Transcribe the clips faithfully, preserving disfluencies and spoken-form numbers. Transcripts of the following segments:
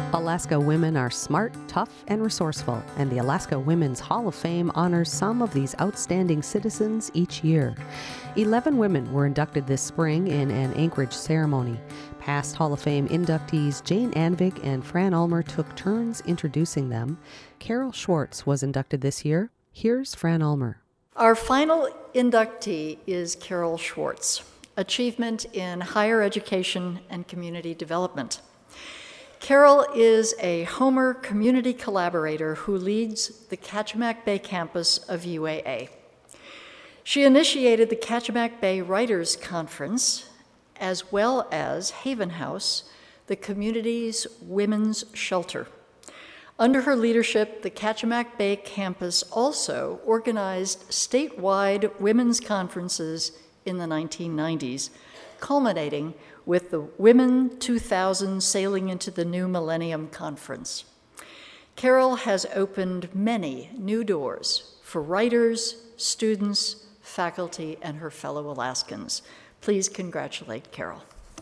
Alaska women are smart, tough, and resourceful, and the Alaska Women's Hall of Fame honors some of these outstanding citizens each year. Eleven women were inducted this spring in an Anchorage ceremony. Past Hall of Fame inductees Jane Anvik and Fran Ulmer took turns introducing them. Carol Schwartz was inducted this year. Here's Fran Ulmer. Our final inductee is Carol Schwartz, Achievement in Higher Education and Community Development. Carol is a Homer community collaborator who leads the Kachemak Bay campus of U A A. She initiated the Kachemak Bay Writers Conference, as well as Haven House, the community's women's shelter. Under her leadership, the Kachemak Bay campus also organized statewide women's conferences in the nineteen nineties, culminating with the Women two thousand Sailing into the New Millennium Conference. Carol has opened many new doors for writers, students, faculty, and her fellow Alaskans. Please congratulate Carol.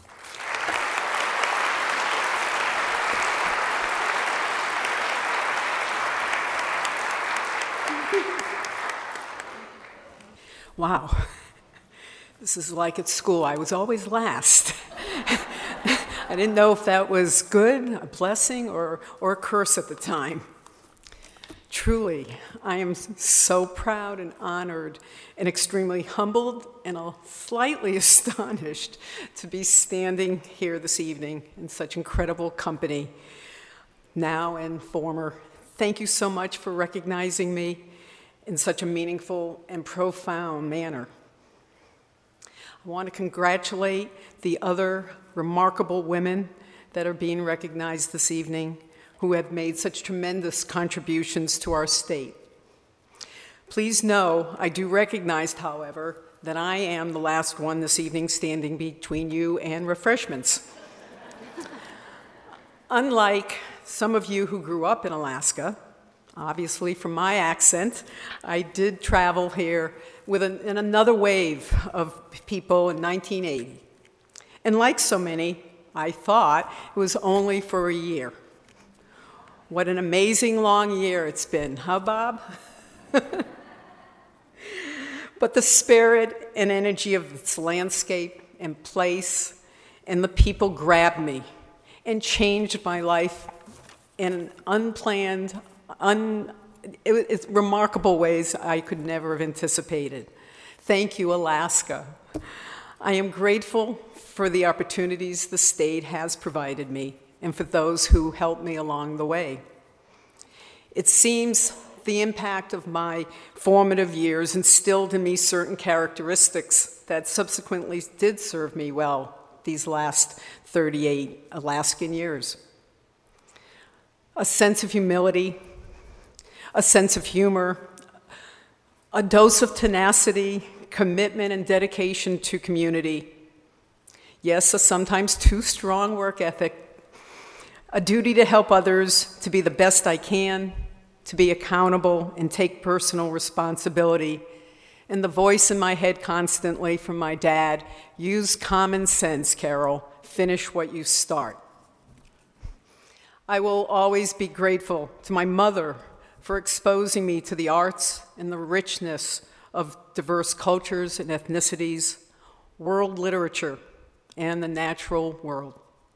Wow. This is like at school. I was always last. I didn't know if that was good, a blessing, or, or a curse at the time. Truly, I am so proud and honored and extremely humbled and slightly astonished to be standing here this evening in such incredible company, now and former. Thank you so much for recognizing me in such a meaningful and profound manner. I want to congratulate the other remarkable women that are being recognized this evening who have made such tremendous contributions to our state. Please know, I do recognize, however, that I am the last one this evening standing between you and refreshments. Unlike some of you who grew up in Alaska, obviously from my accent, I did travel here with an, in another wave of people in nineteen eighty. And like so many, I thought it was only for a year. What an amazing long year it's been, huh, Bob? But the spirit and energy of its landscape and place and the people grabbed me and changed my life in unplanned, un It, it's remarkable ways I could never have anticipated. Thank you, Alaska. I am grateful for the opportunities the state has provided me and for those who helped me along the way. It seems the impact of my formative years instilled in me certain characteristics that subsequently did serve me well these last thirty-eight Alaskan years. A sense of humility, a sense of humor, a dose of tenacity, commitment, and dedication to community. Yes, a sometimes too strong work ethic, a duty to help others, to be the best I can, to be accountable and take personal responsibility, and the voice in my head constantly from my dad, use common sense, Carol, finish what you start. I will always be grateful to my mother for exposing me to the arts and the richness of diverse cultures and ethnicities, world literature, and the natural world.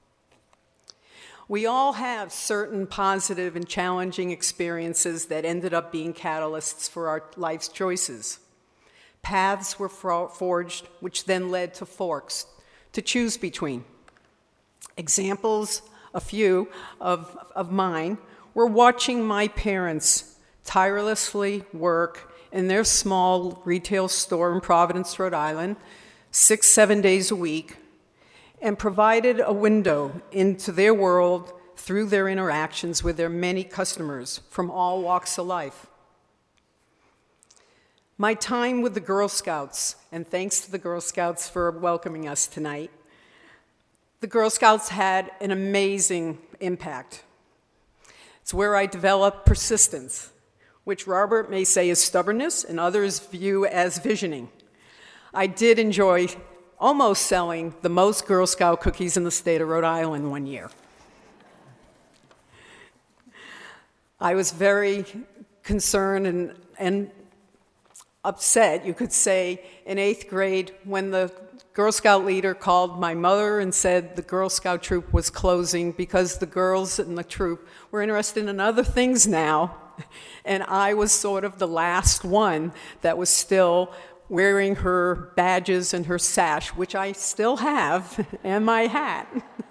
We all have certain positive and challenging experiences that ended up being catalysts for our life's choices. Paths were forged, which then led to forks to choose between. Examples, a few of, of mine, were watching my parents tirelessly work in their small retail store in Providence, Rhode Island, six, seven days a week, and provided a window into their world through their interactions with their many customers from all walks of life. My time with the Girl Scouts, and thanks to the Girl Scouts for welcoming us tonight, the Girl Scouts had an amazing impact. It's where I developed persistence, which Robert may say is stubbornness and others view as visioning. I did enjoy almost selling the most Girl Scout cookies in the state of Rhode Island one year. I was very concerned and, and upset, you could say, in eighth grade when the Girl Scout leader called my mother and said the Girl Scout troop was closing because the girls in the troop were interested in other things now, and I was sort of the last one that was still wearing her badges and her sash, which I still have, and my hat.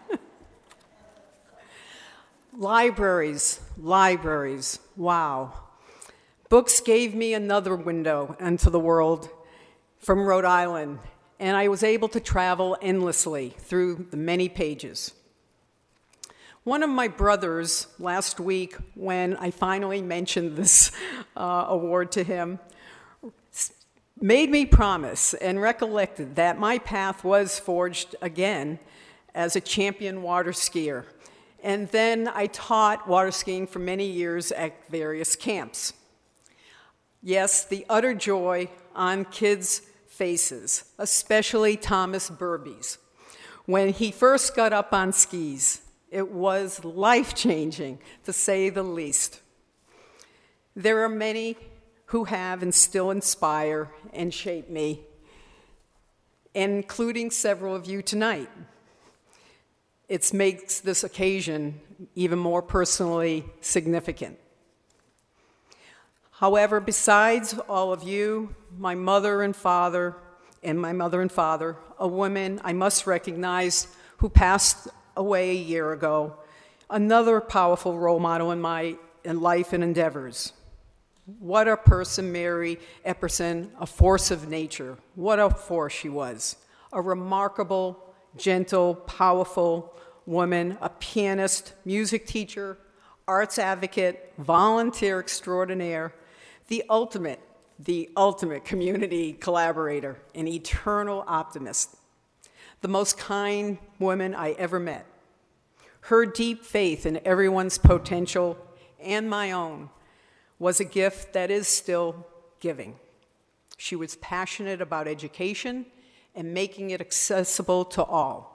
Libraries, libraries, wow. Books gave me another window into the world from Rhode Island, and I was able to travel endlessly through the many pages. One of my brothers last week, when I finally mentioned this uh, award to him, made me promise and recollected that my path was forged again as a champion water skier. And then I taught water skiing for many years at various camps. Yes, the utter joy on kids' faces, especially Thomas Burby's. When he first got up on skis, it was life-changing, to say the least. There are many who have and still inspire and shape me, including several of you tonight. It makes this occasion even more personally significant. However, besides all of you, my mother and father, and my mother and father, a woman I must recognize who passed away a year ago, another powerful role model in my in life and endeavors. What a person, Mary Epperson, a force of nature. What a force she was. A remarkable, gentle, powerful woman, a pianist, music teacher, arts advocate, volunteer extraordinaire, the ultimate, the ultimate community collaborator, an eternal optimist, the most kind woman I ever met. Her deep faith in everyone's potential and my own was a gift that is still giving. She was passionate about education and making it accessible to all.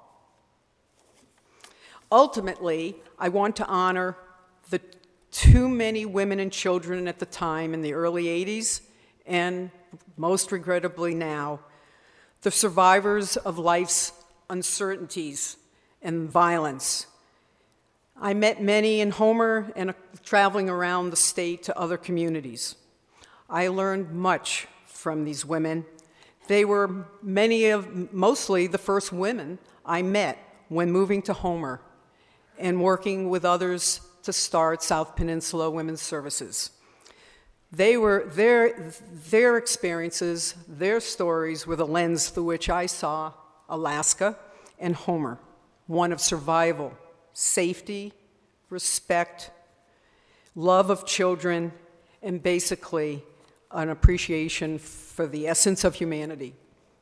Ultimately, I want to honor the too many women and children at the time in the early eighties, and most regrettably now, the survivors of life's uncertainties and violence. I met many in Homer and uh, traveling around the state to other communities. I learned much from these women. They were many of, mostly the first women I met when moving to Homer and working with others to start South Peninsula Women's Services. They were, their, their experiences, their stories were the lens through which I saw Alaska and Homer, one of survival, safety, respect, love of children, and basically an appreciation for the essence of humanity.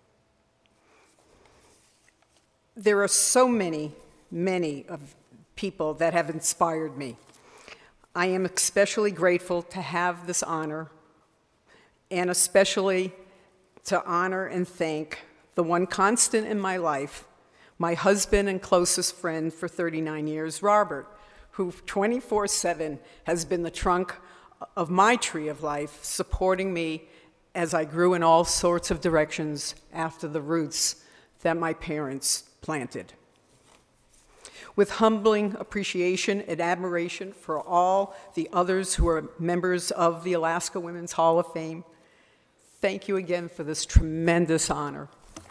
There are so many, many of people that have inspired me. I am especially grateful to have this honor, and especially to honor and thank the one constant in my life, my husband and closest friend for thirty-nine years, Robert, who twenty-four seven has been the trunk of my tree of life, supporting me as I grew in all sorts of directions after the roots that my parents planted. With humbling appreciation and admiration for all the others who are members of the Alaska Women's Hall of Fame, thank you again for this tremendous honor.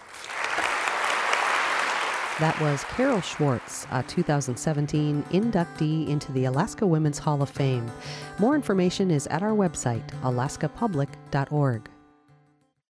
That was Carol Schwartz, a two thousand seventeen inductee into the Alaska Women's Hall of Fame. More information is at our website, alaska public dot org.